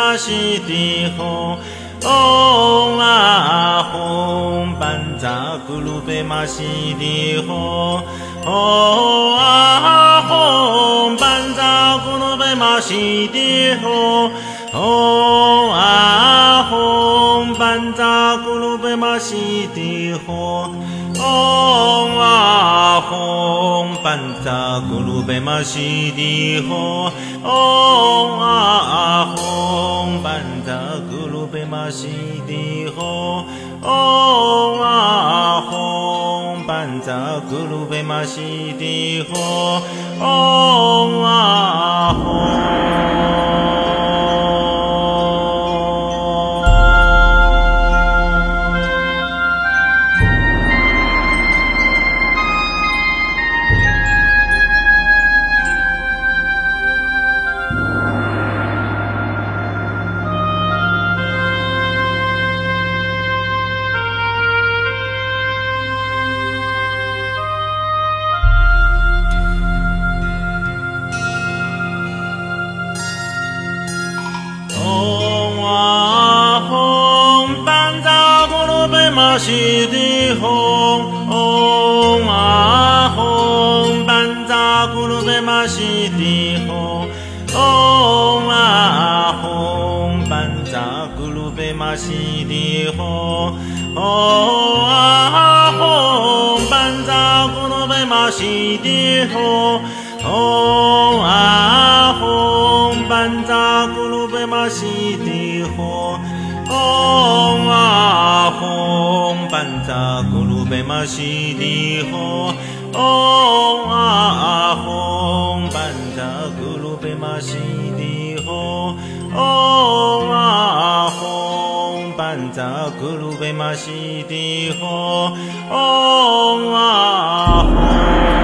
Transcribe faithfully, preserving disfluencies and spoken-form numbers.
玛西提吽。唵阿吽班扎咕噜贝玛西提吽。唵阿吽班扎咕噜贝玛西提吽。唵阿吽班扎咕噜贝玛西提吽。唵阿吽班扎咕噜贝玛西提吽。唵阿吽班扎咕噜贝玛西提吽。唵阿吽班扎咕噜贝玛西提吽。唵阿吽。玛西提吽。唵阿吽班扎咕噜贝玛西提吽。唵阿吽班扎咕噜贝玛西提吽。唵阿吽班扎咕噜贝玛西提吽。唵阿吽班扎咕噜贝玛西提吽。唵阿吽班扎咕噜贝玛西提吽。唵阿吽班扎咕噜贝玛西提吽。唵阿吽班扎咕噜贝玛西提吽。唵阿吽。